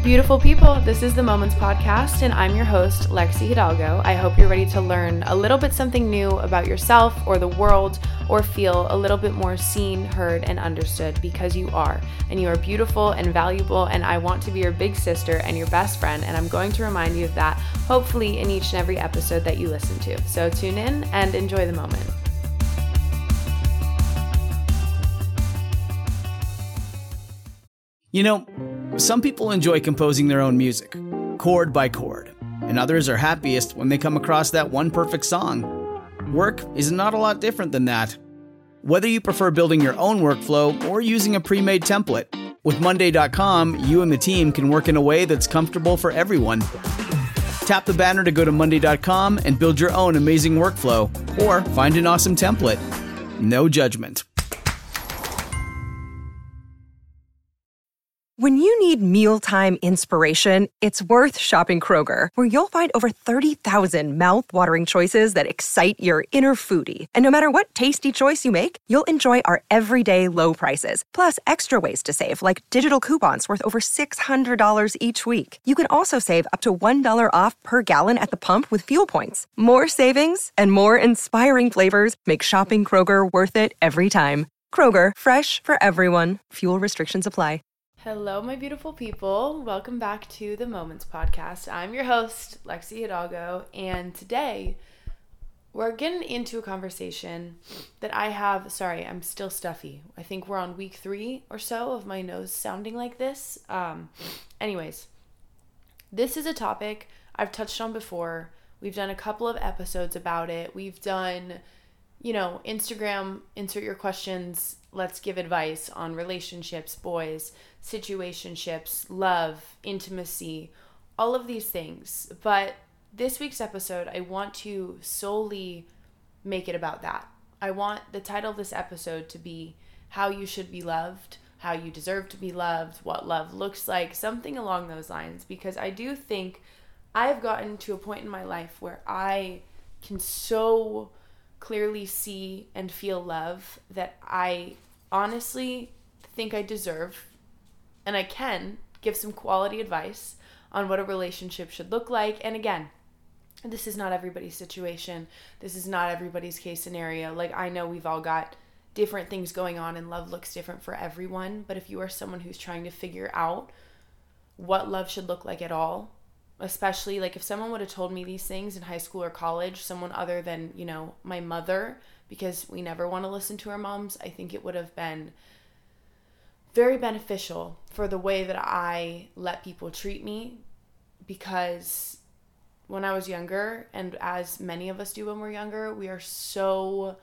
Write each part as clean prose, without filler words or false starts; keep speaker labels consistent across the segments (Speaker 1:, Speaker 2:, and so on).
Speaker 1: Beautiful people, this is the Moments Podcast, and I'm your host, Lexi Hidalgo. I hope you're ready to learn a little bit something new about yourself or the world, or feel a little bit more seen, heard, and understood, because you are. And you are beautiful and valuable, and I want to be your big sister and your best friend, and I'm going to remind you of that, hopefully in each and every episode that you listen to. So tune in and enjoy the moment.
Speaker 2: You know, some people enjoy composing their own music, chord by chord, and others are happiest when they come across that one perfect song. Work is not a lot different than that. Whether you prefer building your own workflow or using a pre-made template, with Monday.com, you and the team can work in a way that's comfortable for everyone. Tap the banner to go to Monday.com and build your own amazing workflow, or find an awesome template. No judgment.
Speaker 3: When you need mealtime inspiration, it's worth shopping Kroger, where you'll find over 30,000 mouth-watering choices that excite your inner foodie. And no matter what tasty choice you make, you'll enjoy our everyday low prices, plus extra ways to save, like digital coupons worth over $600 each week. You can also save up to $1 off per gallon at the pump with fuel points. More savings and more inspiring flavors make shopping Kroger worth it every time. Kroger, fresh for everyone. Fuel restrictions apply.
Speaker 1: Hello, my beautiful people. Welcome back to the Moments Podcast. I'm your host, Lexi Hidalgo, and today we're getting into a conversation that I have. Sorry, I'm still stuffy. I think we're on week 3 or so of my nose sounding like this. Anyways, this is a topic I've touched on before. We've done a couple of episodes about it. We've done, Instagram, insert your questions. Let's give advice on relationships, boys, situationships, love, intimacy, all of these things. But this week's episode, I want to solely make it about that. I want the title of this episode to be How You Should Be Loved, How You Deserve to Be Loved, What Love Looks Like, something along those lines. Because I do think I've gotten to a point in my life where I can so clearly see and feel love that I honestly think I deserve, and I can give some quality advice on what a relationship should look like. And again, this is not everybody's situation. This is not everybody's case scenario. Like, I know we've all got different things going on and love looks different for everyone. But if you are someone who's trying to figure out what love should look like at all, especially like if someone would have told me these things in high school or college, someone other than, my mother, because we never want to listen to our moms, I think it would have been very beneficial for the way that I let people treat me. Because when I was younger, and as many of us do when we're younger, we are so...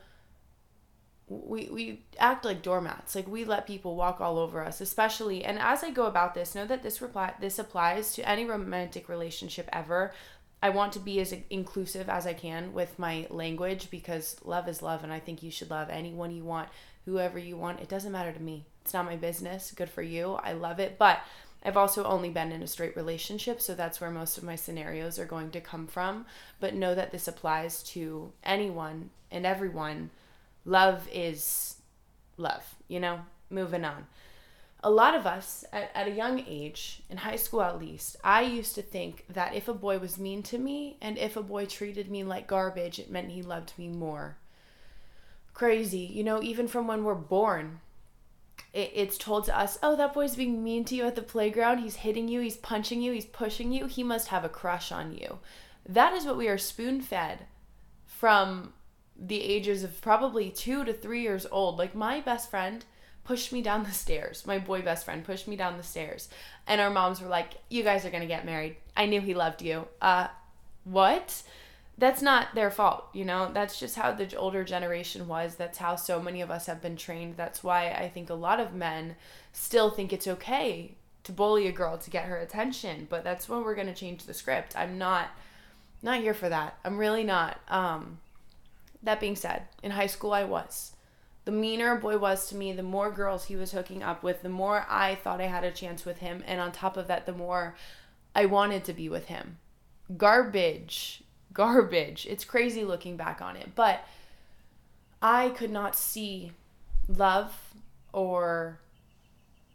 Speaker 1: We act like doormats. Like, we let people walk all over us, especially. And as I go about this, know that this applies to any romantic relationship ever. I want to be as inclusive as I can with my language, because love is love, and I think you should love anyone you want, whoever you want. It doesn't matter to me. It's not my business. Good for you. I love it. But I've also only been in a straight relationship, so that's where most of my scenarios are going to come from. But know that this applies to anyone and everyone. Love is love, moving on. A lot of us at a young age, in high school at least, I used to think that if a boy was mean to me and if a boy treated me like garbage, it meant he loved me more. Crazy, even from when we're born, it's told to us, oh, that boy's being mean to you at the playground. He's hitting you, he's punching you, he's pushing you. He must have a crush on you. That is what we are spoon-fed from the ages of probably 2 to 3 years old. Like, my best friend pushed me down the stairs. My boy best friend pushed me down the stairs. And our moms were like, you guys are going to get married. I knew he loved you. What? That's not their fault, That's just how the older generation was. That's how so many of us have been trained. That's why I think a lot of men still think it's okay to bully a girl to get her attention. But that's when we're going to change the script. I'm not here for that. I'm really not. That being said, in high school I was. The meaner a boy was to me, the more girls he was hooking up with, the more I thought I had a chance with him. And on top of that, the more I wanted to be with him. Garbage. It's crazy looking back on it. But I could not see love or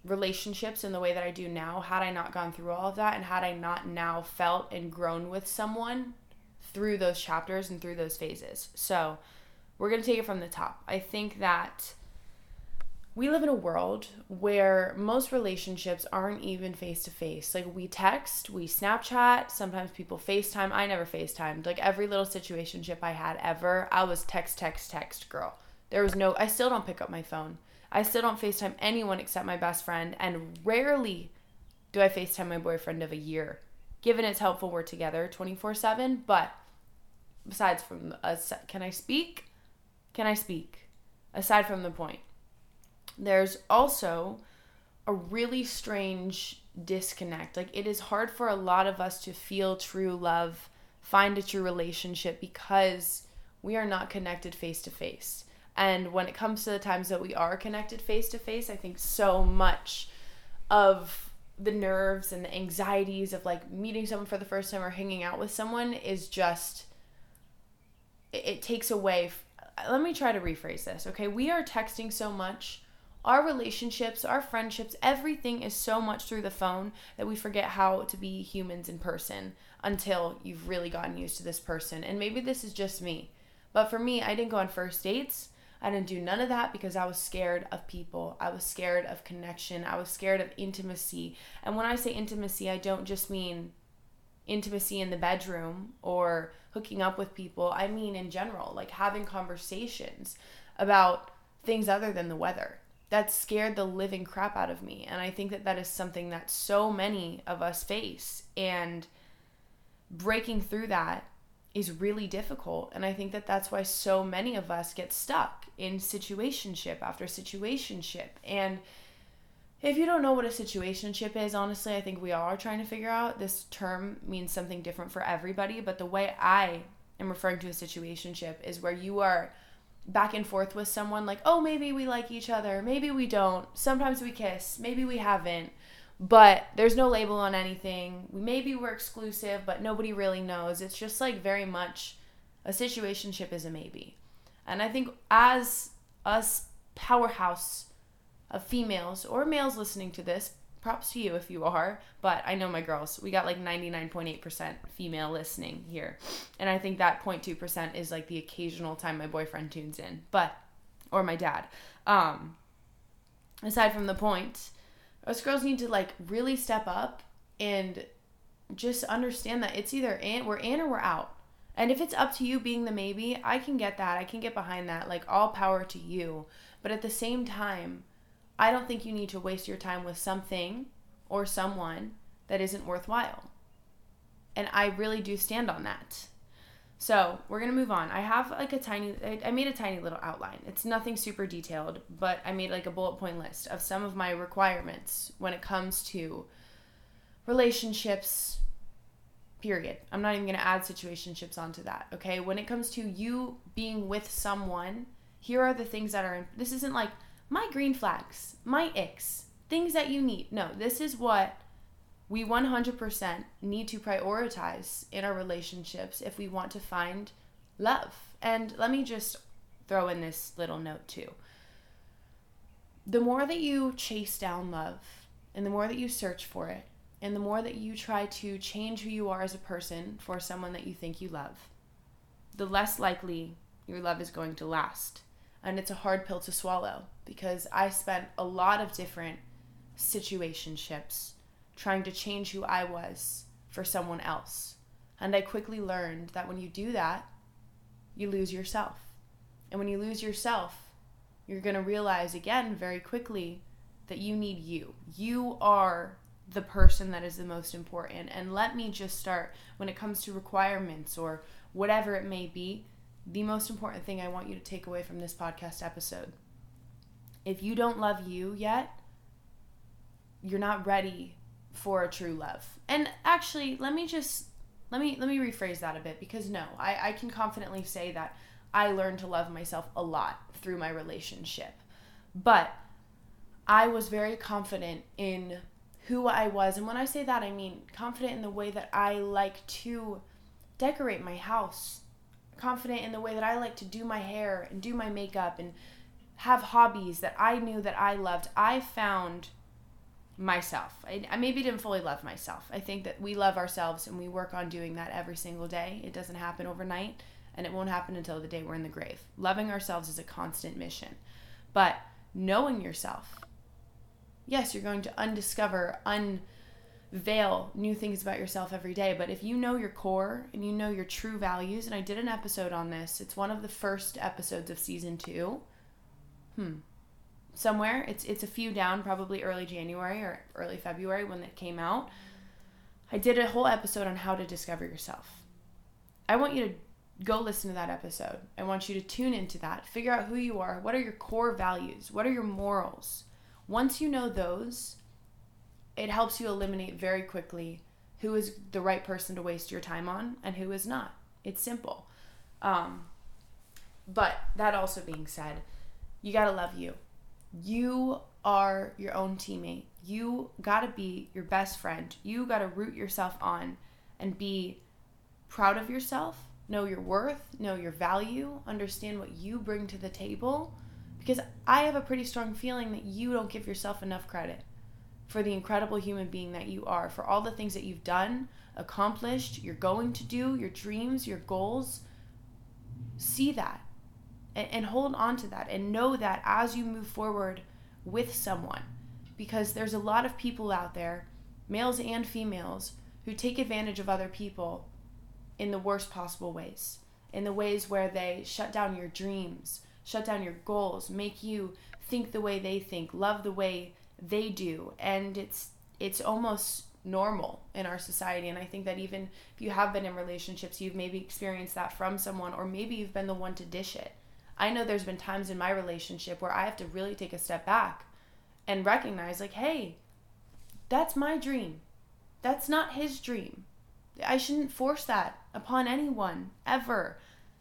Speaker 1: relationships in the way that I do now had I not gone through all of that, and had I not now felt and grown with someone through those chapters and through those phases. So we're going to take it from the top. I think that we live in a world where most relationships aren't even face-to-face. Like, we text, we Snapchat, sometimes people FaceTime. I never FaceTimed. Like, every little situationship I had ever, I was text girl. I still don't pick up my phone. I still don't FaceTime anyone except my best friend, and rarely do I FaceTime my boyfriend of a year. Given it's helpful, we're together 24/7, but besides from us, can I speak? Aside from the point, there's also a really strange disconnect. Like, it is hard for a lot of us to feel true love, find a true relationship, because we are not connected face to face. And when it comes to the times that we are connected face to face, I think so much of the nerves and the anxieties of like meeting someone for the first time or hanging out with someone is just, it takes away. Let me try to rephrase this, okay? We are texting so much. Our relationships, our friendships, everything is so much through the phone that we forget how to be humans in person until you've really gotten used to this person. And maybe this is just me. But for me, I didn't go on first dates. I didn't do none of that because I was scared of people. I was scared of connection. I was scared of intimacy. And when I say intimacy, I don't just mean intimacy in the bedroom or hooking up with people. I mean in general, like having conversations about things other than the weather. That scared the living crap out of me. And I think that that is something that so many of us face. And breaking through that is really difficult. And I think that that's why so many of us get stuck in situationship after situationship. And if you don't know what a situationship is, honestly, I think we all are trying to figure out. This term means something different for everybody. But the way I am referring to a situationship is where you are back and forth with someone, like, oh, maybe we like each other, maybe we don't, sometimes we kiss, maybe we haven't, but there's no label on anything. Maybe we're exclusive, but nobody really knows. It's just like very much a situationship is a maybe. And I think as us powerhouse of females or males listening to this, props to you if you are, but I know my girls, we got like 99.8% female listening here. And I think that 0.2% is like the occasional time my boyfriend tunes in, or my dad. Aside from the point, us girls need to like really step up and just understand that it's either we're in or we're out. And if it's up to you being the maybe, I can get that. I can get behind that. Like, all power to you. But at the same time, I don't think you need to waste your time with something or someone that isn't worthwhile. And I really do stand on that. So we're going to move on. I have like I made a tiny little outline. It's nothing super detailed, but I made like a bullet point list of some of my requirements when it comes to relationships, period. I'm not even going to add situationships onto that, okay? When it comes to you being with someone, here are the things that are this isn't like my green flags, my icks, things that you need. No, this is what we 100% need to prioritize in our relationships if we want to find love. And let me just throw in this little note too. The more that you chase down love, and the more that you search for it, and the more that you try to change who you are as a person for someone that you think you love, the less likely your love is going to last. And it's a hard pill to swallow, because I spent a lot of different situationships trying to change who I was for someone else. And I quickly learned that when you do that, you lose yourself. And when you lose yourself, you're going to realize again very quickly that you need you. You are the person that is the most important. And let me just start, when it comes to requirements or whatever it may be, the most important thing I want you to take away from this podcast episode. If you don't love you yet, you're not ready for a true love. And actually, let me rephrase that a bit, because no, I can confidently say that I learned to love myself a lot through my relationship. But I was very confident in who I was. And when I say that, I mean confident in the way that I like to decorate my house, confident in the way that I like to do my hair and do my makeup and have hobbies that I knew that I loved. I found myself. I maybe didn't fully love myself. I think that we love ourselves and we work on doing that every single day. It doesn't happen overnight, and it won't happen until the day we're in the grave. Loving ourselves is a constant mission. But knowing yourself, yes, you're going to unveil new things about yourself every day. But if you know your core and you know your true values, and I did an episode on this, it's one of the first episodes of season 2. Somewhere, it's a few down, probably early January or early February when it came out. I did a whole episode on how to discover yourself. I want you to go listen to that episode. I want you to tune into that. Figure out who you are. What are your core values? What are your morals? Once you know those, it helps you eliminate very quickly who is the right person to waste your time on and who is not. It's simple. But that also being said, you gotta love you. You are your own teammate. You gotta be your best friend. You gotta root yourself on and be proud of yourself. Know your worth, know your value, understand what you bring to the table. Because I have a pretty strong feeling that you don't give yourself enough credit for the incredible human being that you are, for all the things that you've done, accomplished, you're going to do, your dreams, your goals. See that and hold on to that and know that as you move forward with someone. Because there's a lot of people out there, males and females, who take advantage of other people in the worst possible ways. In the ways where they shut down your dreams, shut down your goals, make you think the way they think, love the way they do. And it's almost normal in our society. And I think that even if you have been in relationships, you've maybe experienced that from someone, or maybe you've been the one to dish it. I know there's been times in my relationship where I have to really take a step back and recognize, like, hey, that's my dream. That's not his dream. I shouldn't force that upon anyone, ever.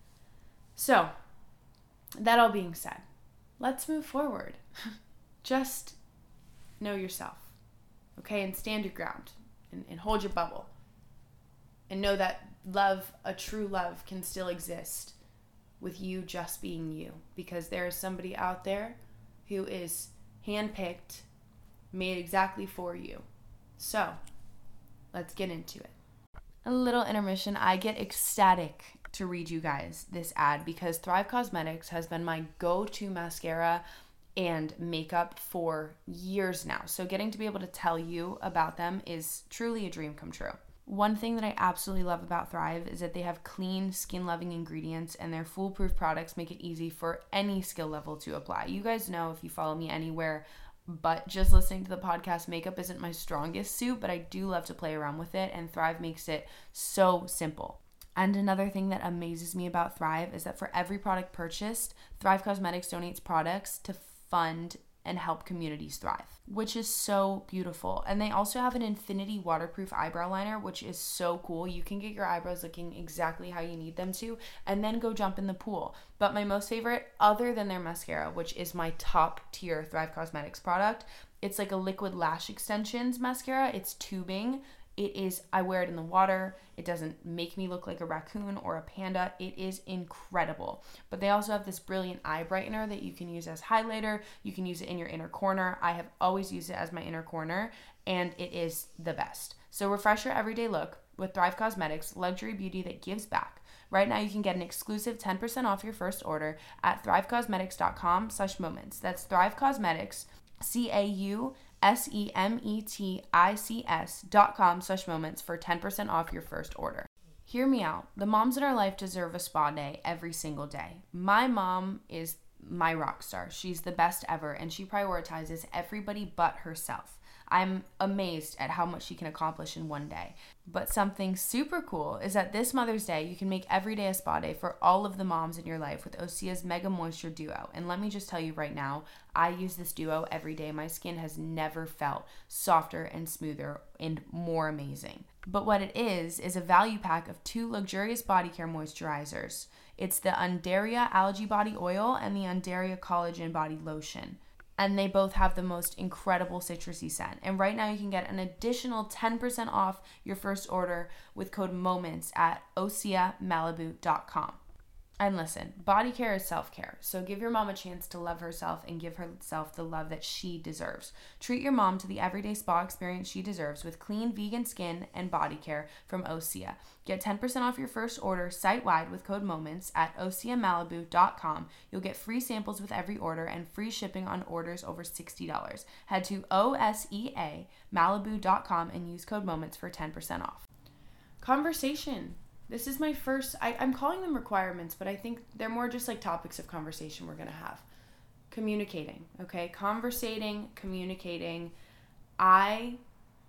Speaker 1: So, that all being said, let's move forward. Just know yourself, okay? And stand your ground and hold your bubble. And know that love, a true love, can still exist with you just being you. Because there is somebody out there who is handpicked, made exactly for you. So, let's get into it. A little intermission. I get ecstatic to read you guys this ad because Thrive Causemetics has been my go-to mascara and makeup for years now. So getting to be able to tell you about them is truly a dream come true. One thing that I absolutely love about Thrive is that they have clean, skin-loving ingredients, and their foolproof products make it easy for any skill level to apply. You guys know, if you follow me anywhere, but just listening to the podcast, makeup isn't my strongest suit, but I do love to play around with it, and Thrive makes it so simple. And another thing that amazes me about Thrive is that for every product purchased, Thrive Causemetics donates products to fund and help communities thrive, which is so beautiful. And they also have an infinity waterproof eyebrow liner, which is so cool. You can get your eyebrows looking exactly how you need them to, and then go jump in the pool. But my most favorite, other than their mascara, which is my top tier Thrive Causemetics product, it's like a liquid lash extensions mascara. It's tubing. It is, I wear it in the water. It doesn't make me look like a raccoon or a panda. It is incredible. But they also have this brilliant eye brightener that you can use as highlighter. You can use it in your inner corner. I have always used it as my inner corner, and it is the best. So refresh your everyday look with Thrive Causemetics, luxury beauty that gives back. Right now you can get an exclusive 10% off your first order at thrivecausemetics.com/moments. That's Thrive Causemetics, CAUSEMETICS.com/moments for 10% off your first order. Hear me out. The moms in our life deserve a spa day every single day. My mom is my rock star. She's the best ever, and she prioritizes everybody but herself. I'm amazed at how much she can accomplish in one day. But something super cool is that this Mother's Day, you can make every day a spa day for all of the moms in your life with Osea's Mega Moisture Duo. And let me just tell you right now, I use this duo every day. My skin has never felt softer and smoother and more amazing. But what it is a value pack of 2 luxurious body care moisturizers. It's the Undaria Algae Body Oil and the Undaria Collagen Body Lotion. And they both have the most incredible citrusy scent. And right now you can get an additional 10% off your first order with code MOMENTS at OseaMalibu.com. And listen, body care is self-care. So give your mom a chance to love herself and give herself the love that she deserves. Treat your mom to the everyday spa experience she deserves with clean vegan skin and body care from Osea. Get 10% off your first order site-wide with code MOMENTS at OseaMalibu.com. You'll get free samples with every order and free shipping on orders over $60. Head to OseaMalibu.com and use code MOMENTS for 10% off. Conversation. This is my first, I'm calling them requirements, but I think they're more just like topics of conversation we're going to have. Communicating, okay? Conversating, communicating. I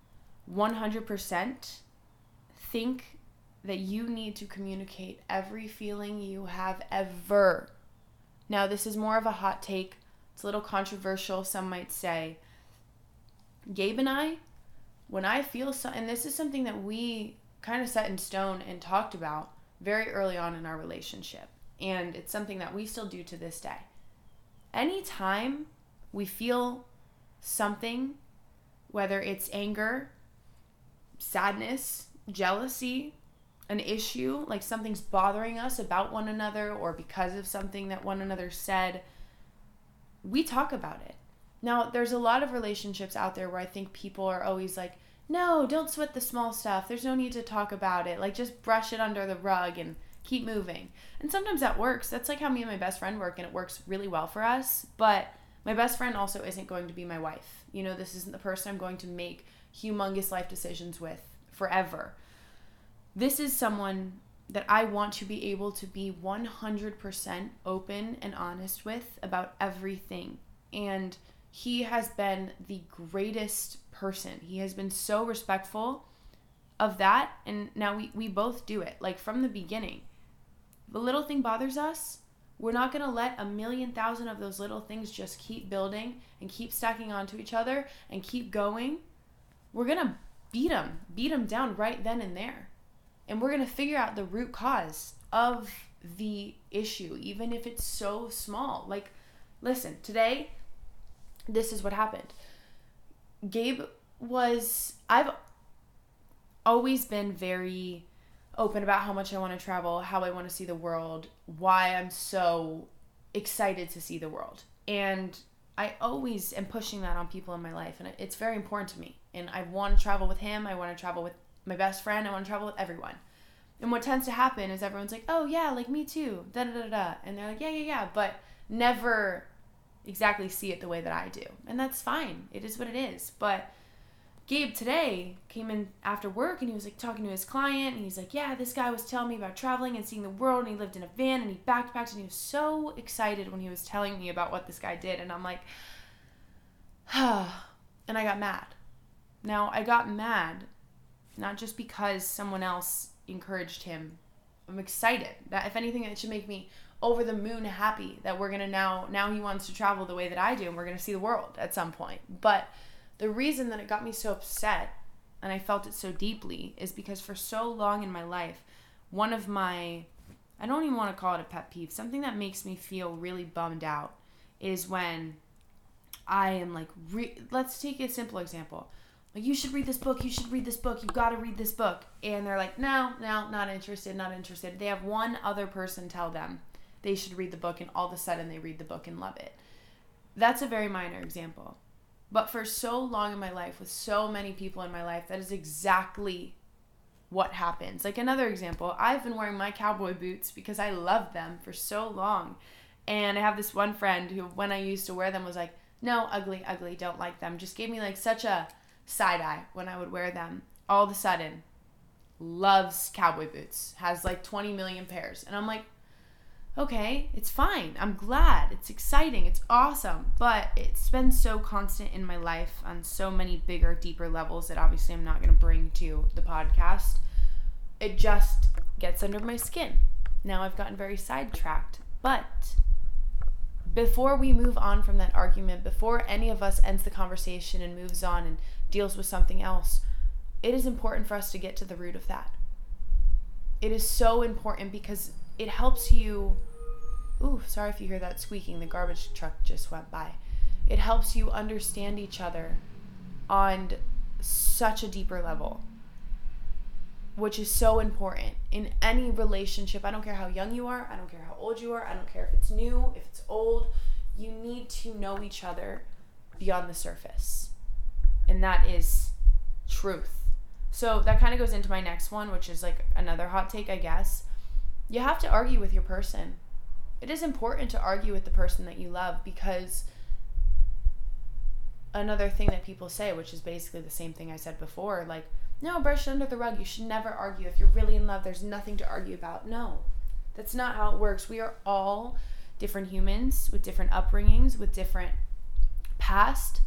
Speaker 1: 100% think that you need to communicate every feeling you have ever. Now, this is more of a hot take. It's a little controversial, some might say. Gabe and I, when I feel and this is something that we kind of set in stone and talked about very early on in our relationship. And it's something that we still do to this day. Anytime we feel something, whether it's anger, sadness, jealousy, an issue, like something's bothering us about one another or because of something that one another said, we talk about it. Now, there's a lot of relationships out there where I think people are always like, no, don't sweat the small stuff. There's no need to talk about it. Like, just brush it under the rug and keep moving. And sometimes that works. That's like how me and my best friend work, and it works really well for us. But my best friend also isn't going to be my wife. You know, this isn't the person I'm going to make humongous life decisions with forever. This is someone that I want to be able to be 100% open and honest with about everything. And he has been the greatest person. He has been so respectful of that. And now we both do it. Like from the beginning, the little thing bothers us. We're not going to let 1,000,000 of those little things just keep building and keep stacking onto each other and keep going. We're going to beat them down right then and there. And we're going to figure out the root cause of the issue, even if it's so small. Like, listen, today, this is what happened. I've always been very open about how much I want to travel, how I want to see the world, why I'm so excited to see the world. And I always am pushing that on people in my life, and it's very important to me. And I want to travel with him. I want to travel with my best friend. I want to travel with everyone. And what tends to happen is everyone's like, oh yeah, like me too, da-da-da-da. And they're like, yeah, but never exactly see it the way that I do. And that's fine. It is what it is. But Gabe today came in after work and he was like talking to his client and he's like, yeah, this guy was telling me about traveling and seeing the world, and he lived in a van and he backpacked, and he was so excited when he was telling me about what this guy did. And I'm like, and I got mad. Now, I got mad not just because someone else encouraged him. I'm excited. That if anything, it should make me over the moon happy that we're gonna now he wants to travel the way that I do, and we're gonna see the world at some point. But the reason that it got me so upset and I felt it so deeply is because for so long in my life, one of my, I don't even want to call it a pet peeve, something that makes me feel really bummed out is when I am like, let's take a simple example. Like, you should read this book, you got to read this book. And they're like, no, not interested. They have one other person tell them they should read the book, and all of a sudden they read the book and love it. That's a very minor example. But for so long in my life, with so many people in my life, that is exactly what happens. Like, another example, I've been wearing my cowboy boots because I love them for so long. And I have this one friend who, when I used to wear them, was like, no, ugly, don't like them. Just gave me like such a side eye when I would wear them. All of a sudden, loves cowboy boots, has like 20 million pairs. And I'm like, okay, it's fine. I'm glad. It's exciting. It's awesome. But it's been so constant in my life on so many bigger, deeper levels that obviously I'm not going to bring to the podcast. It just gets under my skin. Now I've gotten very sidetracked. But before we move on from that argument, before any of us ends the conversation and moves on and deals with something else, it is important for us to get to the root of that. It is so important because it helps you. Ooh, sorry if you hear that squeaking. The garbage truck just went by. It helps you understand each other on such a deeper level. which is so important in any relationship. I don't care how young you are. I don't care how old you are. I don't care if it's new, if it's old. You need to know each other beyond the surface. And that is truth. So that kind of goes into my next one, which is like another hot take, I guess. You have to argue with your person. It is important to argue with the person that you love, because another thing that people say, which is basically the same thing I said before, like, no, brush it under the rug. You should never argue. If you're really in love, there's nothing to argue about. No, that's not how it works. We are all different humans with different upbringings, with different pasts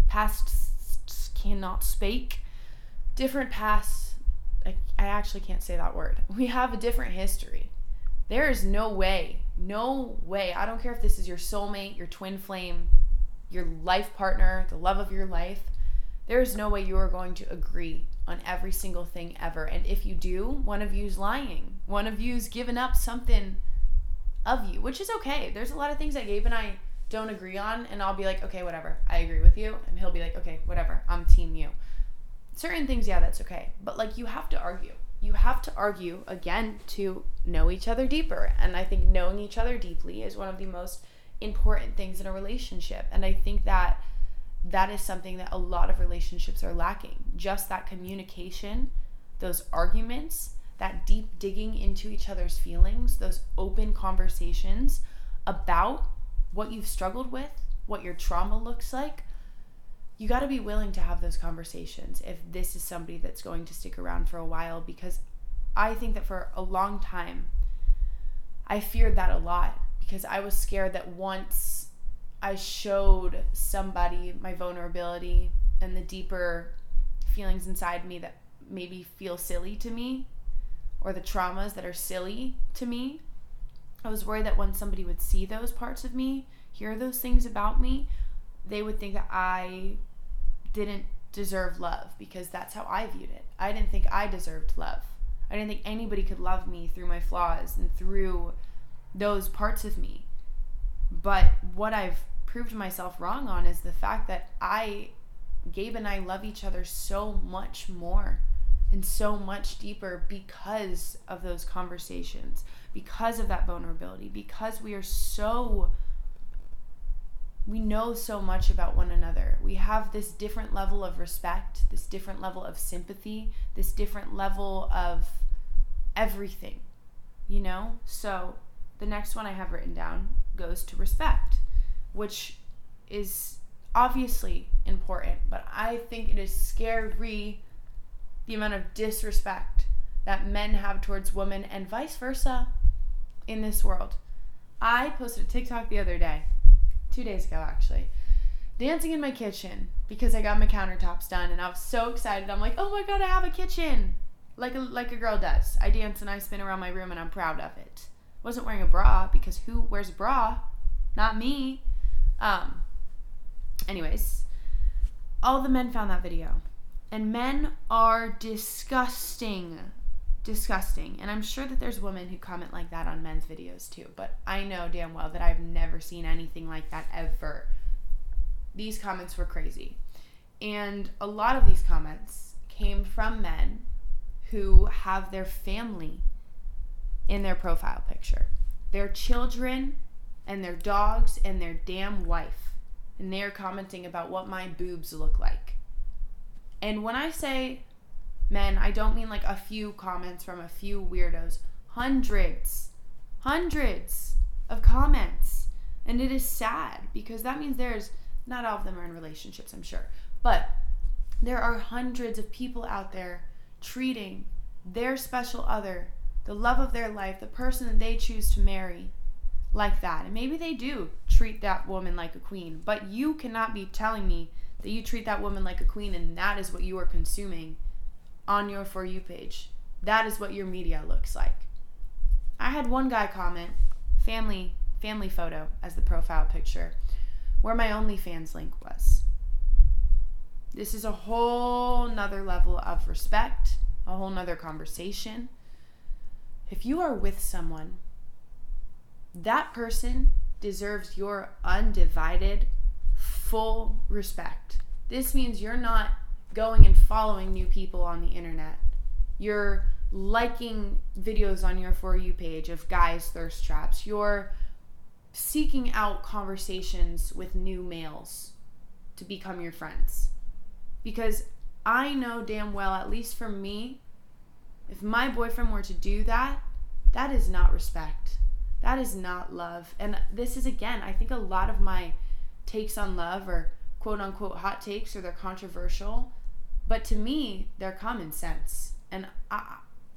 Speaker 1: cannot speak, different pasts. I actually can't say that word. We have a different history. There is no way. I don't care if this is your soulmate, your twin flame, your life partner, the love of your life. There is no way you are going to agree on every single thing ever. And if you do, one of you's lying. One of you's given up something of you, which is okay. There's a lot of things that Gabe and I don't agree on, and I'll be like, okay, whatever, I agree with you. And he'll be like, okay, whatever, I'm team you. Certain things, yeah, that's okay. But like, you have to argue. You have to argue, again, to know each other deeper. And I think knowing each other deeply is one of the most important things in a relationship. And I think that is something that a lot of relationships are lacking. Just that communication, those arguments, that deep digging into each other's feelings, those open conversations about what you've struggled with, what your trauma looks like. You got to be willing to have those conversations if this is somebody that's going to stick around for a while, because I think that for a long time, I feared that a lot, because I was scared that once I showed somebody my vulnerability and the deeper feelings inside me that maybe feel silly to me, or the traumas that are silly to me, I was worried that when somebody would see those parts of me, hear those things about me, they would think that I didn't deserve love, because that's how I viewed it. I didn't think I deserved love. I didn't think anybody could love me through my flaws and through those parts of me. But what I've proved myself wrong on is the fact that Gabe and I love each other so much more and so much deeper because of those conversations, because of that vulnerability, because we know so much about one another. We have this different level of respect, this different level of sympathy, this different level of everything, you know? So the next one I have written down goes to respect, which is obviously important, but I think it is scary the amount of disrespect that men have towards women and vice versa in this world. I posted a TikTok the other day, 2 days ago actually, dancing in my kitchen because I got my countertops done, and I was so excited. I'm like, oh my god, I have a kitchen, like a girl does. I dance and I spin around my room and I'm proud of it. Wasn't wearing a bra, because who wears a bra? Not me. Anyways, all the men found that video, and men are disgusting, and I'm sure that there's women who comment like that on men's videos too, but I know damn well that I've never seen anything like that ever. These comments were crazy, and a lot of these comments came from men who have their family in their profile picture, their children and their dogs and their damn wife, and they're commenting about what my boobs look like. And when I say men, I don't mean like a few comments from a few weirdos. Hundreds of comments. And it is sad, because that means not all of them are in relationships, I'm sure, but there are hundreds of people out there treating their special other, the love of their life, the person that they choose to marry, like that. And maybe they do treat that woman like a queen, but you cannot be telling me that you treat that woman like a queen and that is what you are consuming on your For You page. That is what your media looks like. I had one guy comment, family photo as the profile picture, where my OnlyFans link was. This is a whole nother level of respect, a whole nother conversation. If you are with someone, that person deserves your undivided, full respect. This means you're not going and following new people on the internet. You're liking videos on your For You page of guys' thirst traps. You're seeking out conversations with new males to become your friends. Because I know damn well, at least for me, if my boyfriend were to do that, that is not respect. That is not love. And this is, again, I think a lot of my takes on love are quote unquote hot takes, or they're controversial. But to me, they're common sense. And I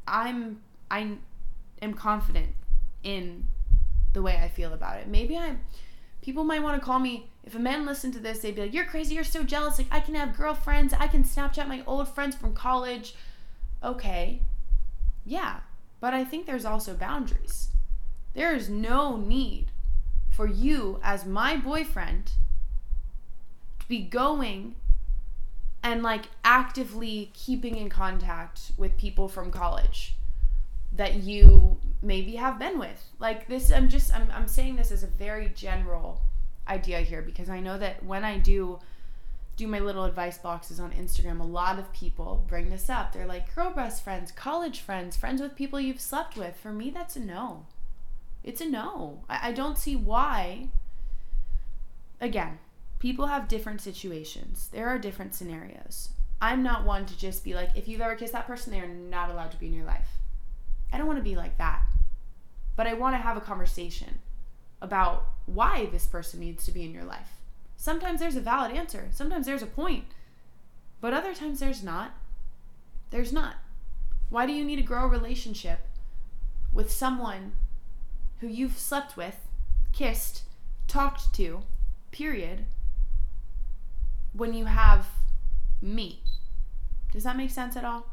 Speaker 1: am confident in the way I feel about it. People might want to call me, if a man listened to this, they'd be like, you're crazy, you're so jealous. Like, I can have girlfriends, I can Snapchat my old friends from college. Okay, yeah, but I think there's also boundaries. There is no need for you as my boyfriend to be going and like actively keeping in contact with people from college that you maybe have been with. Like this, I'm saying this as a very general idea here, because I know that when I do my little advice boxes on Instagram, a lot of people bring this up. They're like, girl best friends, college friends, friends with people you've slept with. For me, that's a no. It's a no. I don't see why. Again, people have different situations. There are different scenarios. I'm not one to just be like, if you've ever kissed that person, they are not allowed to be in your life. I don't want to be like that. But I want to have a conversation about why this person needs to be in your life. Sometimes there's a valid answer. Sometimes there's a point. But other times there's not. There's not. Why do you need to grow a relationship with someone who you've slept with, kissed, talked to, period, when you have me? Does that make sense at all?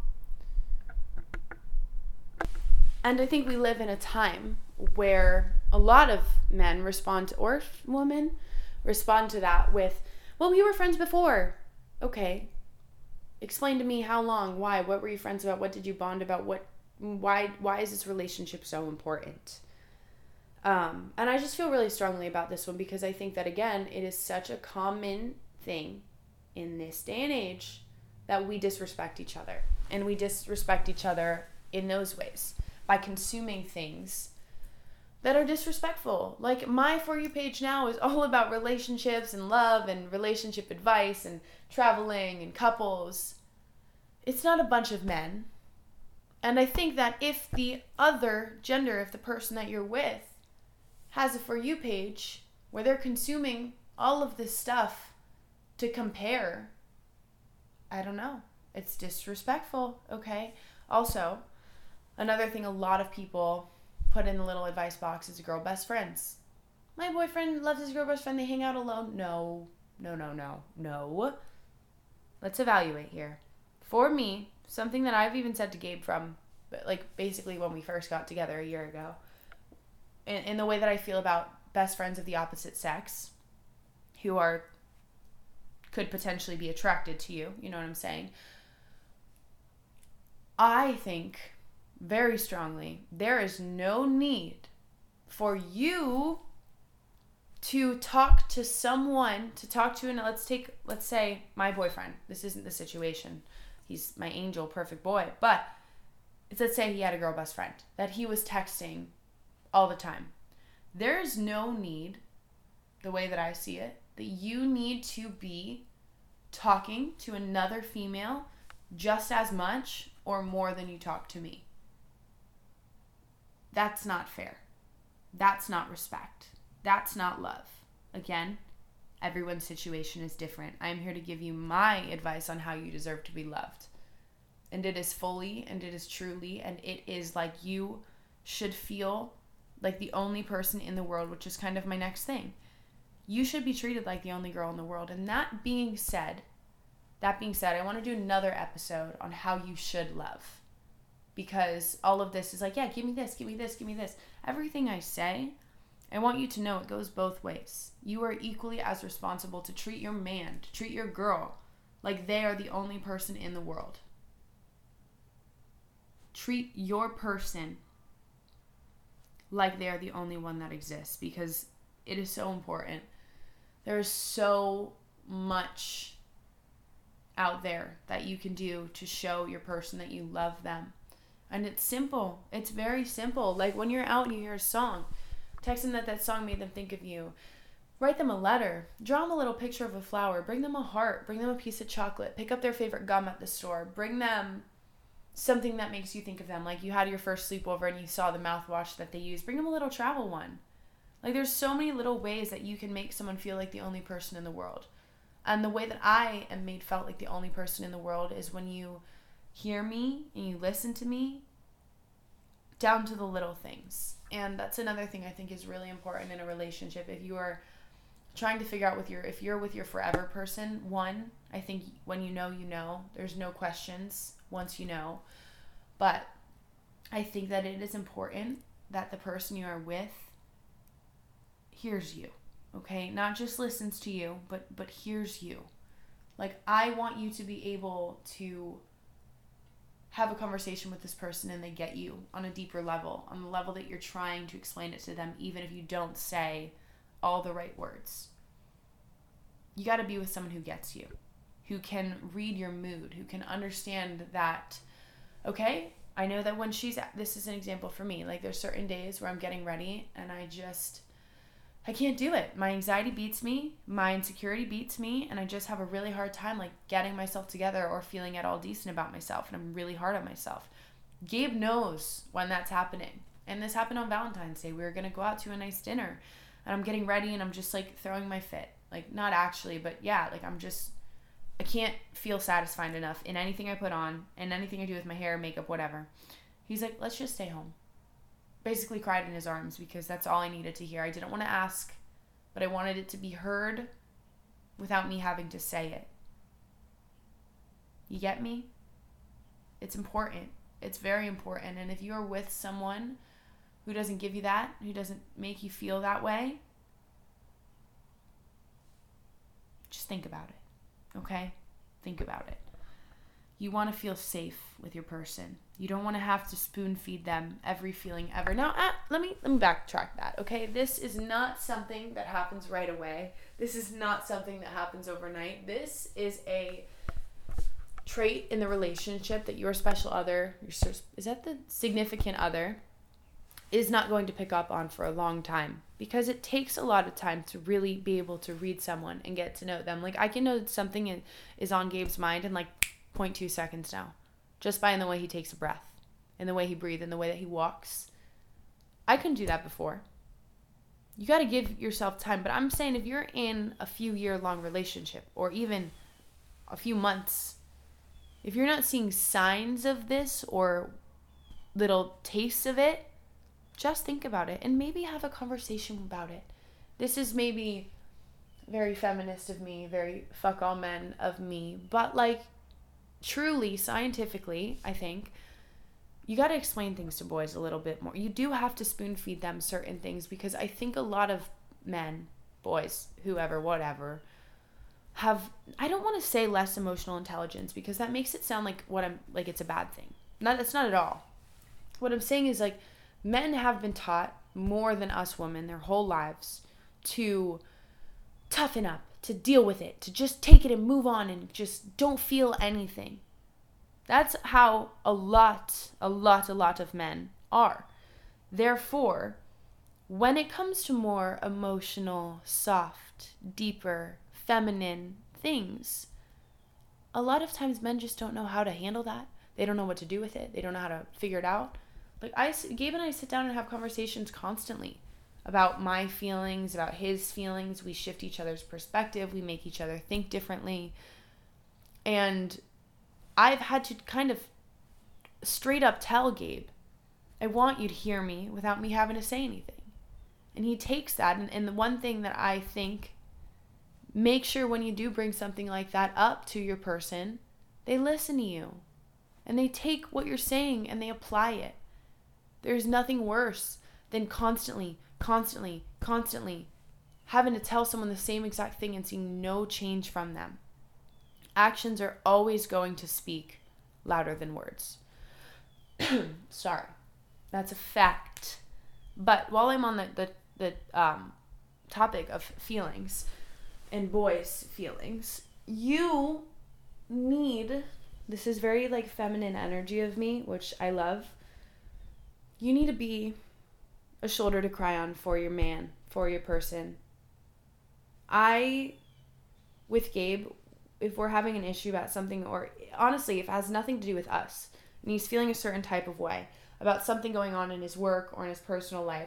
Speaker 1: And I think we live in a time where a lot of men respond, or women respond to that with, well, we were friends before. Okay. Explain to me how long, why, what were you friends about? What did you bond about? Why is this relationship so important? And I just feel really strongly about this one, because I think that, again, it is such a common thing in this day and age that we disrespect each other. And we disrespect each other in those ways, by consuming things that are disrespectful. Like, my For You page now is all about relationships and love and relationship advice and traveling and couples. It's not a bunch of men. And I think that if the other gender, if the person that you're with has a For You page where they're consuming all of this stuff to compare, I don't know. It's disrespectful, okay? Also, another thing a lot of people put in the little advice box is girl best friends. My boyfriend loves his girl best friend. They hang out alone. No. Let's evaluate here. For me, something that I've even said to Gabe from, like, basically when we first got together a year ago, in the way that I feel about best friends of the opposite sex who could potentially be attracted to you. You know what I'm saying? I think very strongly there is no need for you to talk to someone, let's say my boyfriend. This isn't the situation. He's my angel, perfect boy. But let's say he had a girl best friend that he was texting all the time. There's no need, the way that I see it, that you need to be talking to another female just as much or more than you talk to me. That's not fair. That's not respect. That's not love. Again, everyone's situation is different. I'm here to give you my advice on how you deserve to be loved. And it is fully, and it is truly, and it is like you should feel like the only person in the world, which is kind of my next thing. You should be treated like the only girl in the world. And that being said, I want to do another episode on how you should love. Because all of this is like, yeah, give me this, give me this, give me this. Everything I say, I want you to know it goes both ways. You are equally as responsible to treat your man, to treat your girl like they are the only person in the world. Treat your person like they are the only one that exists, because it is so important. There is so much out there that you can do to show your person that you love them. And it's simple. It's very simple. Like when you're out and you hear a song, text them that song made them think of you. Write them a letter. Draw them a little picture of a flower. Bring them a heart. Bring them a piece of chocolate. Pick up their favorite gum at the store. Bring them something that makes you think of them. Like you had your first sleepover and you saw the mouthwash that they use. Bring them a little travel one. Like there's so many little ways that you can make someone feel like the only person in the world. And the way that I am made felt like the only person in the world is when you hear me and you listen to me down to the little things. And that's another thing I think is really important in a relationship. If you are trying to figure out if you're with your forever person, one, I think when you know, there's no questions once you know. But I think that it is important that the person you are with hears you, okay? Not just listens to you, but hears you. Like, I want you to be able to have a conversation with this person and they get you on a deeper level, on the level that you're trying to explain it to them, even if you don't say all the right words. You got to be with someone who gets you, who can read your mood, who can understand that, okay, I know that when this is an example for me, like there's certain days where I'm getting ready and I can't do it. My anxiety beats me, my insecurity beats me, and I just have a really hard time like getting myself together or feeling at all decent about myself, and I'm really hard on myself. Gabe knows when that's happening. And this happened on Valentine's Day. We were going to go out to a nice dinner, and I'm getting ready and I'm just like throwing my fit. Like, not actually, but yeah, like I can't feel satisfied enough in anything I put on and anything I do with my hair, makeup, whatever. He's like, let's just stay home. Basically cried in his arms because that's all I needed to hear. I didn't want to ask, but I wanted it to be heard without me having to say it. You get me? It's important. It's very important. And if you are with someone who doesn't give you that, who doesn't make you feel that way, just think about it, okay? Think about it. You want to feel safe with your person. You don't want to have to spoon feed them every feeling ever. Now, let me backtrack that, okay? This is not something that happens right away. This is not something that happens overnight. This is a trait in the relationship that your special other, is that the significant other, is not going to pick up on for a long time, because it takes a lot of time to really be able to read someone and get to know them. Like, I can know something is on Gabe's mind in like 0.2 seconds now, just by in the way he takes a breath, in the way he breathes, in the way that he walks. I couldn't do that before. You got to give yourself time. But I'm saying if you're in a few year-long relationship, or even a few months, if you're not seeing signs of this or little tastes of it, just think about it and maybe have a conversation about it. This is maybe very feminist of me, very fuck all men of me, but like truly, scientifically, I think you got to explain things to boys a little bit more. You do have to spoon feed them certain things, because I think a lot of men, boys, whoever, whatever, have, I don't want to say less emotional intelligence, because that makes it sound like it's a bad thing. That's not at all. What I'm saying is, like, men have been taught more than us women their whole lives to toughen up, to deal with it, to just take it and move on and just don't feel anything. That's how a lot of men are. Therefore, when it comes to more emotional, soft, deeper, feminine things, a lot of times men just don't know how to handle that. They don't know what to do with it. They don't know how to figure it out. Like, Gabe and I sit down and have conversations constantly about my feelings, about his feelings. We shift each other's perspective. We make each other think differently. And I've had to kind of straight up tell Gabe, I want you to hear me without me having to say anything. And he takes that. And the one thing that I think, make sure when you do bring something like that up to your person, they listen to you. And they take what you're saying and they apply it. There's nothing worse than constantly having to tell someone the same exact thing and seeing no change from them. Actions are always going to speak louder than words. Sorry. That's a fact. But while I'm on the topic of feelings and boys' feelings, you need, this is very like feminine energy of me, which I love. you need to be a shoulder to cry on for your man, for your person. With Gabe, if we're having an issue about something, or honestly, if it has nothing to do with us, and he's feeling a certain type of way about something going on in his work or in his personal life,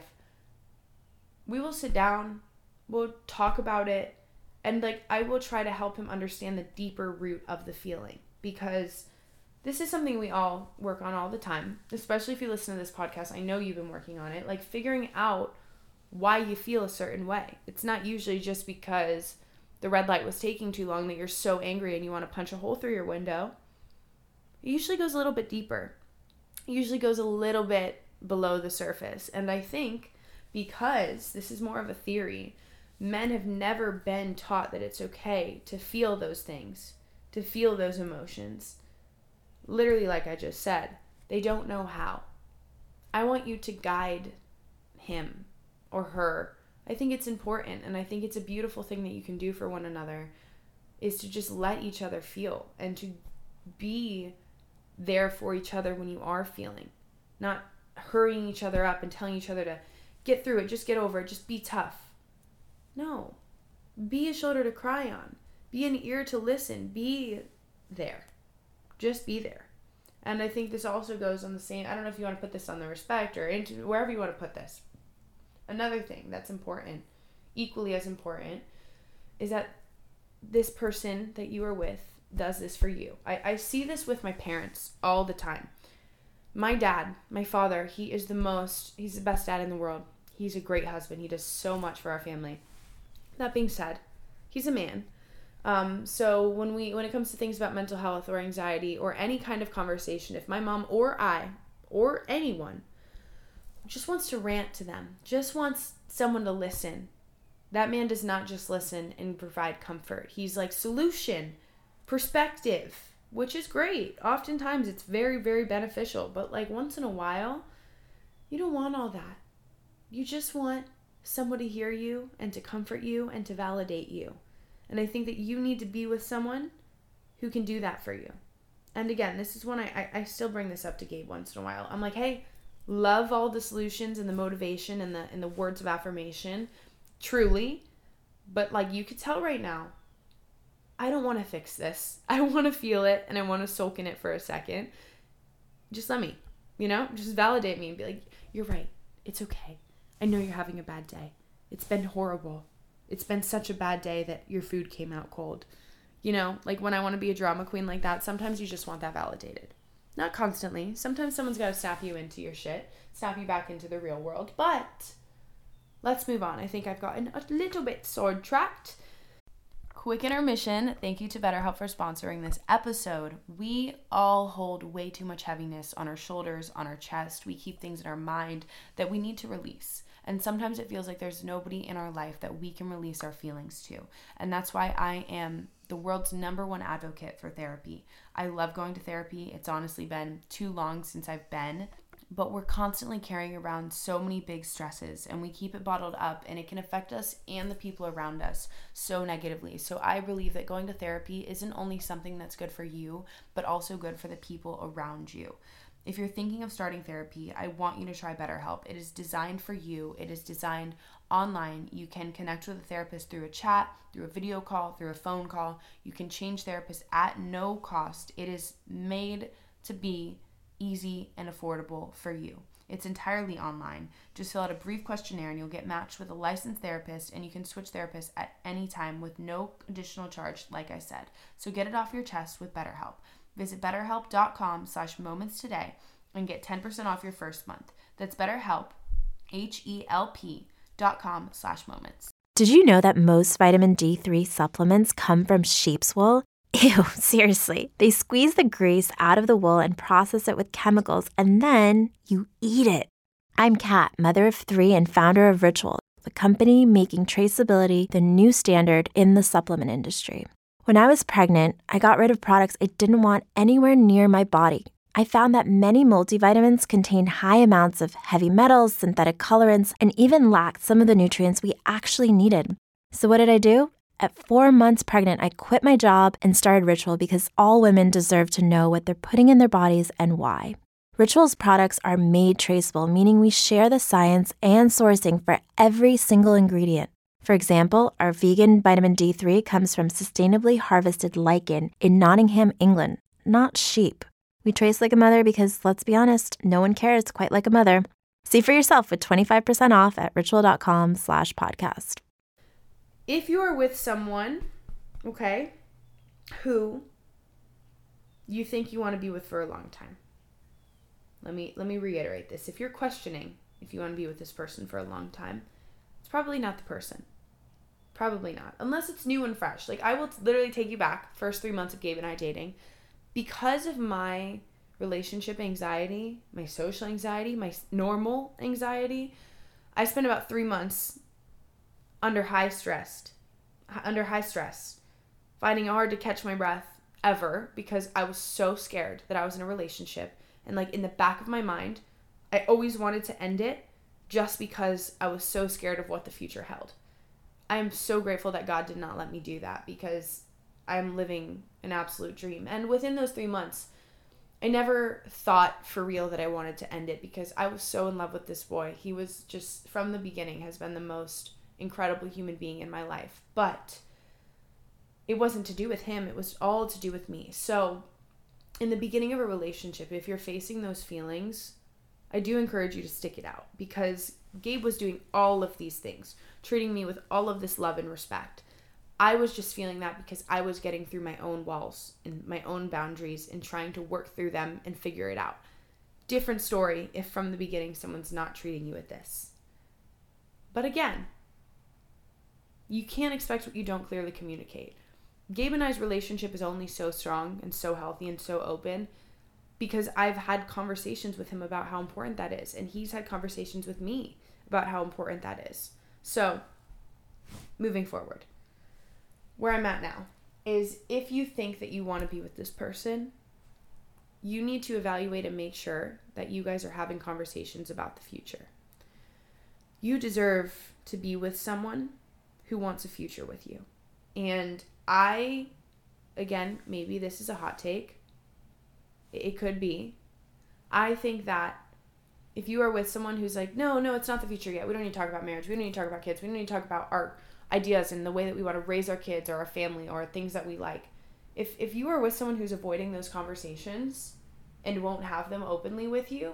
Speaker 1: we will sit down, we'll talk about it, and I will try to help him understand the deeper root of the feeling, because this is something we all work on all the time, especially if you listen to this podcast. I know you've been working on it, figuring out why you feel a certain way. It's not usually just because the red light was taking too long that you're so angry and you want to punch a hole through your window. It usually goes a little bit deeper. It usually goes a little bit below the surface. And I think because this is more of a theory, men have never been taught that it's okay to feel those things, to feel those emotions. Literally, like I just said, they don't know how. I want you to guide him or her. I think it's important, and I think it's a beautiful thing that you can do for one another, is to just let each other feel and to be there for each other when you are feeling. Not hurrying each other up and telling each other to get through it, just get over it, just be tough. No. Be a shoulder to cry on. Be an ear to listen. Be there. Just be there. And I think this also goes on the same, I don't know if you want to put this on the respect or into wherever you want to put this. Another thing that's important, equally as important, is that this person that you are with does this for you. I see this with my parents all the time. My dad, my father, he's the best dad in the world. He's a great husband. He does so much for our family. That being said, he's a man. So when it comes to things about mental health or anxiety or any kind of conversation, if my mom or I or anyone just wants to rant to them, just wants someone to listen, that man does not just listen and provide comfort. He's solution, perspective, which is great. Oftentimes it's very, very beneficial, but once in a while, you don't want all that. You just want someone to hear you and to comfort you and to validate you. And I think that you need to be with someone who can do that for you. And again, this is when I still bring this up to Gabe once in a while. I'm like, hey, love all the solutions and the motivation and the words of affirmation, truly. But you could tell right now, I don't want to fix this. I want to feel it and I want to soak in it for a second. Just let me, just validate me and be like, you're right. It's okay. I know you're having a bad day. It's been horrible. It's been such a bad day that your food came out cold. When I want to be a drama queen like that, sometimes you just want that validated. Not constantly. Sometimes someone's got to snap you into your shit, snap you back into the real world. But let's move on. I think I've gotten a little bit sidetracked. Quick intermission. Thank you to BetterHelp for sponsoring this episode. We all hold way too much heaviness on our shoulders, on our chest. We keep things in our mind that we need to release. And sometimes it feels like there's nobody in our life that we can release our feelings to. And that's why I am the world's #1 advocate for therapy. I love going to therapy. It's honestly been too long since I've been. But we're constantly carrying around so many big stresses and we keep it bottled up and it can affect us and the people around us so negatively. So I believe that going to therapy isn't only something that's good for you, but also good for the people around you. If you're thinking of starting therapy, I want you to try BetterHelp. It is designed for you. It is designed online. You can connect with a therapist through a chat, through a video call, through a phone call. You can change therapists at no cost. It is made to be easy and affordable for you. It's entirely online. Just fill out a brief questionnaire and you'll get matched with a licensed therapist and you can switch therapists at any time with no additional charge, like I said. So get it off your chest with BetterHelp. Visit betterhelp.com/moments today and get 10% off your first month. That's BetterHelp, HELP.com/moments.
Speaker 4: Did you know that most vitamin D3 supplements come from sheep's wool? Ew, seriously. They squeeze the grease out of the wool and process it with chemicals, and then you eat it. I'm Kat, mother of 3 and founder of Ritual, the company making traceability the new standard in the supplement industry. When I was pregnant, I got rid of products I didn't want anywhere near my body. I found that many multivitamins contain high amounts of heavy metals, synthetic colorants, and even lacked some of the nutrients we actually needed. So what did I do? At 4 months pregnant, I quit my job and started Ritual because all women deserve to know what they're putting in their bodies and why. Ritual's products are made traceable, meaning we share the science and sourcing for every single ingredient. For example, our vegan vitamin D3 comes from sustainably harvested lichen in Nottingham, England, not sheep. We trace like a mother because, let's be honest, no one cares quite like a mother. See for yourself with 25% off at ritual.com/podcast.
Speaker 1: If you are with someone, okay, who you think you want to be with for a long time, let me reiterate this. If you're questioning if you want to be with this person for a long time, it's probably not the person. Probably not. Unless it's new and fresh. Like, I will literally take you back, first 3 months of Gabe and I dating. Because of my relationship anxiety, my social anxiety, my normal anxiety, I spent about 3 months under high stress, finding it hard to catch my breath ever because I was so scared that I was in a relationship. And like in the back of my mind, I always wanted to end it just because I was so scared of what the future held. I am so grateful that God did not let me do that because I am living an absolute dream. And within those 3 months, I never thought for real that I wanted to end it because I was so in love with this boy. He was just, from the beginning, has been the most incredible human being in my life. But it wasn't to do with him. It was all to do with me. So in the beginning of a relationship, if you're facing those feelings, I do encourage you to stick it out because Gabe was doing all of these things, treating me with all of this love and respect. I was just feeling that because I was getting through my own walls and my own boundaries and trying to work through them and figure it out. Different story if from the beginning someone's not treating you with this. But again, you can't expect what you don't clearly communicate. Gabe and I's relationship is only so strong and so healthy and so open because I've had conversations with him about how important that is. And he's had conversations with me about how important that is. So, moving forward, where I'm at now is if you think that you want to be with this person, you need to evaluate and make sure that you guys are having conversations about the future. You deserve to be with someone who wants a future with you. And I, again, maybe this is a hot take. It could be. I think that if you are with someone who's like, no, it's not the future yet. We don't need to talk about marriage. We don't need to talk about kids. We don't need to talk about our ideas and the way that we want to raise our kids or our family or things that we like. If you are with someone who's avoiding those conversations and won't have them openly with you,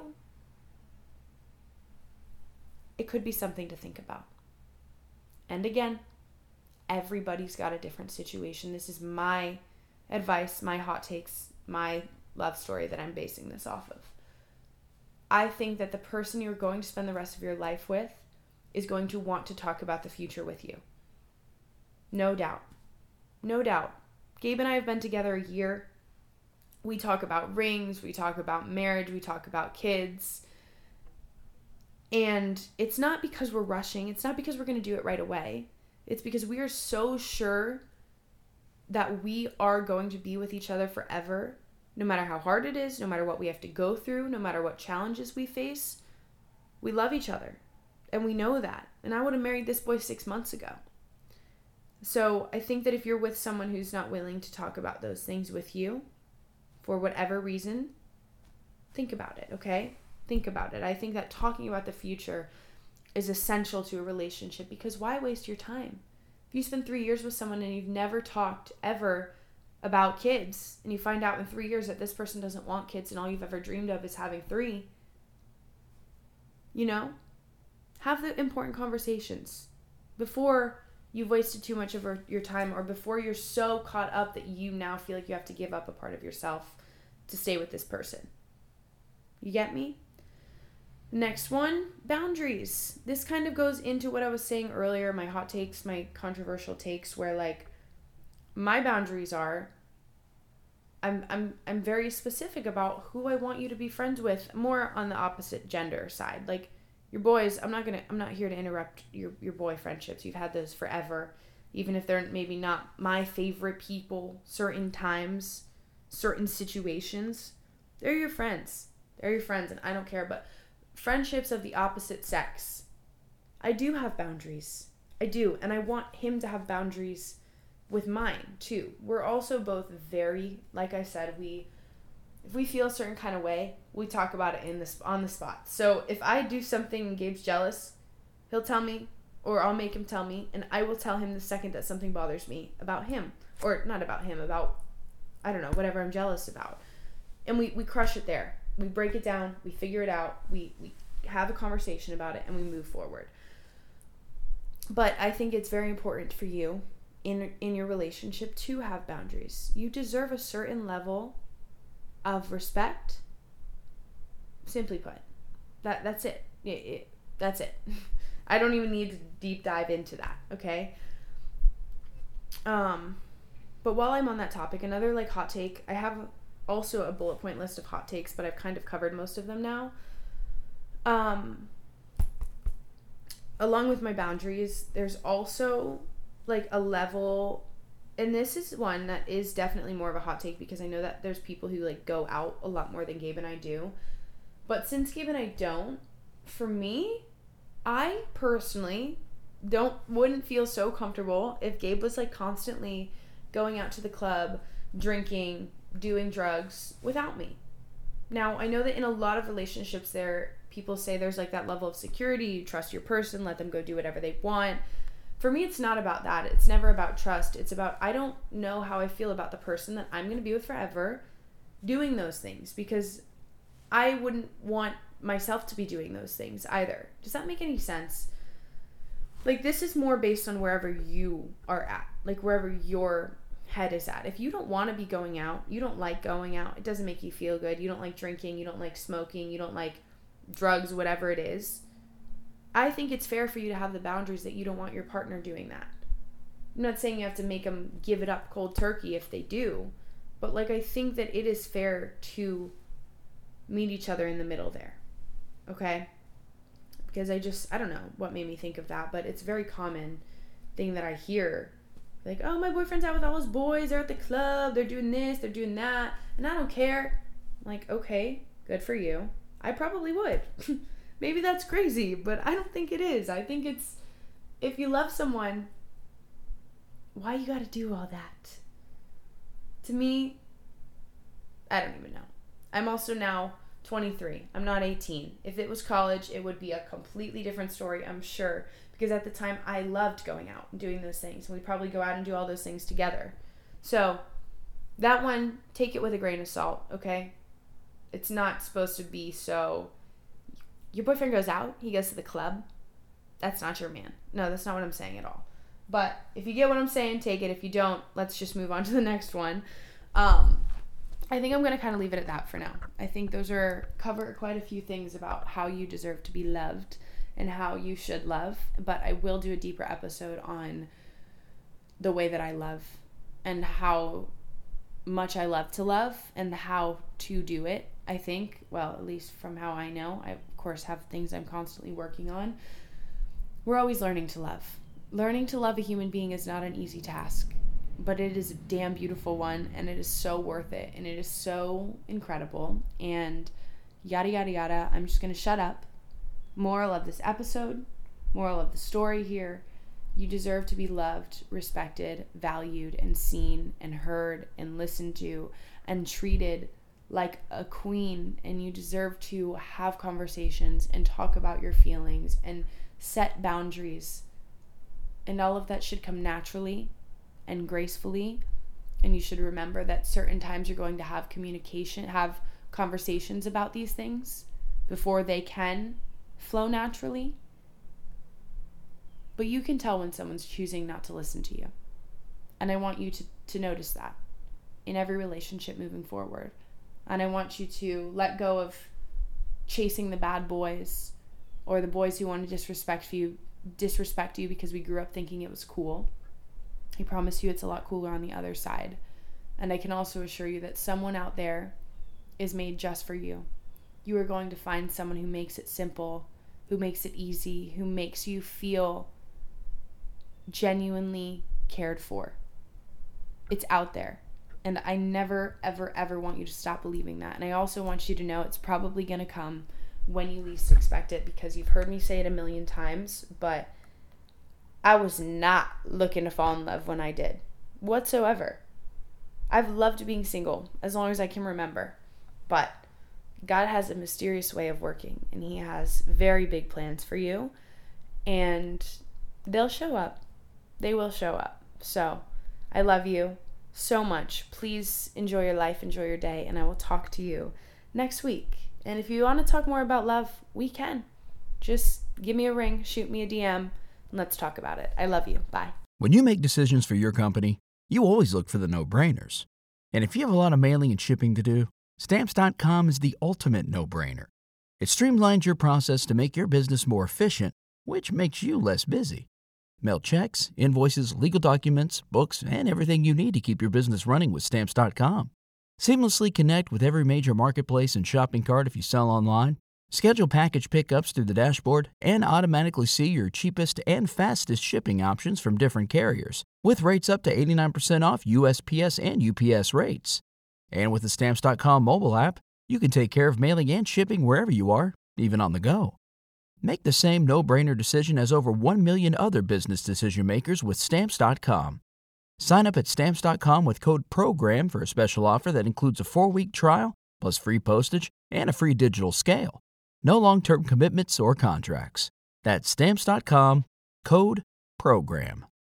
Speaker 1: it could be something to think about. And again, everybody's got a different situation. This is my advice, my hot takes, my love story that I'm basing this off of. I think that the person you're going to spend the rest of your life with is going to want to talk about the future with you. No doubt. No doubt. Gabe and I have been together a year. We talk about rings, we talk about marriage, we talk about kids. And it's not because we're rushing. It's not because we're going to do it right away. It's because we are so sure that we are going to be with each other forever, no matter how hard it is, no matter what we have to go through, no matter what challenges we face. We love each other, and we know that. And I would have married this boy 6 months ago. So I think that if you're with someone who's not willing to talk about those things with you, for whatever reason, think about it, okay? Think about it. I think that talking about the future is essential to a relationship because why waste your time? If you spend 3 years with someone and you've never talked ever about kids and you find out in 3 years that this person doesn't want kids and all you've ever dreamed of is having 3, have the important conversations before you've wasted too much of your time or before you're so caught up that you now feel like you have to give up a part of yourself to stay with this person. You get me? Next one, boundaries. This kind of goes into what I was saying earlier, my hot takes, my controversial takes, where like my boundaries are I'm very specific about who I want you to be friends with, more on the opposite gender side. Like your boys, I'm not here to interrupt your boy friendships. You've had those forever. Even if they're maybe not my favorite people, certain times, certain situations, they're your friends. They're your friends and I don't care, but friendships of the opposite sex, I do have boundaries. I do. And I want him to have boundaries with mine too. We're also both very, like I said, we if we feel a certain kind of way, we talk about it on the spot. So if I do something and Gabe's jealous, he'll tell me, or I'll make him tell me, and I will tell him the second that something bothers me about him. Or not about him, about, I don't know, whatever I'm jealous about. And we crush it there. We break it down, we figure it out, we have a conversation about it, and we move forward. But I think it's very important for you in your relationship to have boundaries. You deserve a certain level of respect. Simply put. That's it. That's it. I don't even need to deep dive into that, okay? But while I'm on that topic, another like hot take, I have also a bullet point list of hot takes, but I've kind of covered most of them now. Along with my boundaries, there's also like a level, and this is one that is definitely more of a hot take because I know that there's people who like go out a lot more than Gabe and I do. But since Gabe and I don't, for me, I personally wouldn't feel so comfortable if Gabe was like constantly going out to the club, drinking, doing drugs without me. Now, I know that in a lot of relationships people say there's like that level of security, you trust your person, let them go do whatever they want. For me, it's not about that. It's never about trust. It's about, I don't know how I feel about the person that I'm going to be with forever doing those things, because I wouldn't want myself to be doing those things either. Does that make any sense? Like, this is more based on wherever you are at, like wherever your head is at. If you don't want to be going out, you don't like going out, it doesn't make you feel good, you don't like drinking, you don't like smoking, you don't like drugs, whatever it is, I think it's fair for you to have the boundaries that you don't want your partner doing that. I'm not saying you have to make them give it up cold turkey if they do, but like I think that it is fair to meet each other in the middle there. Okay? Because I don't know what made me think of that, but it's a very common thing that I hear. Like, oh, my boyfriend's out with all his boys, they're at the club, they're doing this, they're doing that, and I don't care. I'm like, okay, good for you. I probably would. Maybe that's crazy, but I don't think it is. I think it's, if you love someone, why you gotta do all that? To me, I don't even know. I'm also now 23. I'm not 18. If it was college, it would be a completely different story, I'm sure. Because at the time, I loved going out and doing those things. We'd probably go out and do all those things together. So, that one, take it with a grain of salt, okay? It's not supposed to be so, your boyfriend goes out, he goes to the club, that's not your man. No, that's not what I'm saying at all. But if you get what I'm saying, take it. If you don't, let's just move on to the next one. I think I'm going to kind of leave it at that for now. I think those cover quite a few things about how you deserve to be loved and how you should love. But I will do a deeper episode on the way that I love and how much I love to love and how to do it. I think, well, at least from how I know, I of course have things I'm constantly working on. We're always learning to love. Learning to love a human being is not an easy task, but it is a damn beautiful one, and it is so worth it, and it is so incredible, and yada yada yada. I'm just gonna shut up. Moral of this episode, moral of the story here, you deserve to be loved, respected, valued, and seen, and heard, and listened to, and treated like a queen, and you deserve to have conversations and talk about your feelings and set boundaries, and all of that should come naturally and gracefully. And you should remember that certain times you're going to have conversations about these things before they can flow naturally. But you can tell when someone's choosing not to listen to you. And I want you to notice that in every relationship moving forward. And I want you to let go of chasing the bad boys or the boys who want to disrespect you because we grew up thinking it was cool. I promise you it's a lot cooler on the other side. And I can also assure you that someone out there is made just for you. You are going to find someone who makes it simple, who makes it easy, who makes you feel genuinely cared for. It's out there. And I never, ever, ever want you to stop believing that. And I also want you to know it's probably going to come when you least expect it, because you've heard me say it a million times, but I was not looking to fall in love when I did, whatsoever. I've loved being single as long as I can remember. But God has a mysterious way of working, and he has very big plans for you, and they'll show up. They will show up. So I love you so much. Please enjoy your life, enjoy your day, and I will talk to you next week. And if you want to talk more about love, we can. Just give me a ring, shoot me a DM, and let's talk about it. I love you. Bye.
Speaker 2: When you make decisions for your company, you always look for the no-brainers. And if you have a lot of mailing and shipping to do, Stamps.com is the ultimate no-brainer. It streamlines your process to make your business more efficient, which makes you less busy. Mail checks, invoices, legal documents, books, and everything you need to keep your business running with Stamps.com. Seamlessly connect with every major marketplace and shopping cart if you sell online. Schedule package pickups through the dashboard and automatically see your cheapest and fastest shipping options from different carriers, with rates up to 89% off USPS and UPS rates. And with the Stamps.com mobile app, you can take care of mailing and shipping wherever you are, even on the go. Make the same no-brainer decision as over 1 million other business decision makers with Stamps.com. Sign up at Stamps.com with code PROGRAM for a special offer that includes a 4-week trial, plus free postage and a free digital scale. No long-term commitments or contracts. That's Stamps.com, code PROGRAM.